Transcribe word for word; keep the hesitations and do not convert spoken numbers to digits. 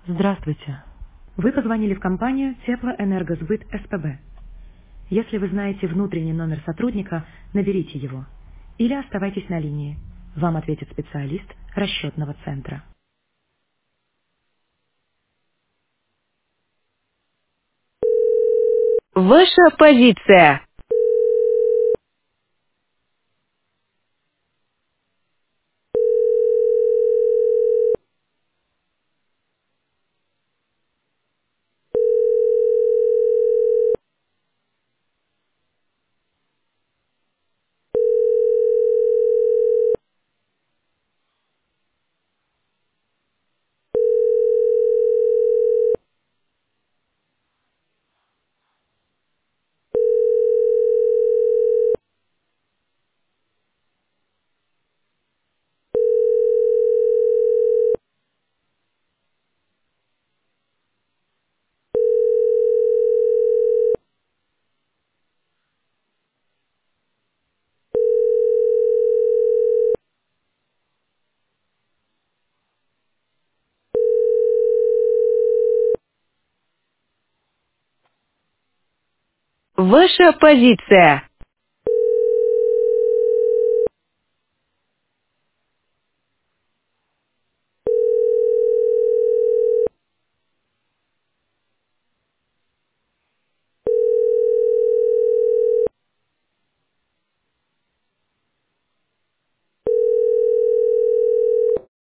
Здравствуйте. Вы позвонили в компанию Теплоэнергосбыт СПБ. Если вы знаете внутренний номер сотрудника, наберите его. Или оставайтесь на линии. Вам ответит специалист расчетного центра. Ваша позиция. Ваша позиция.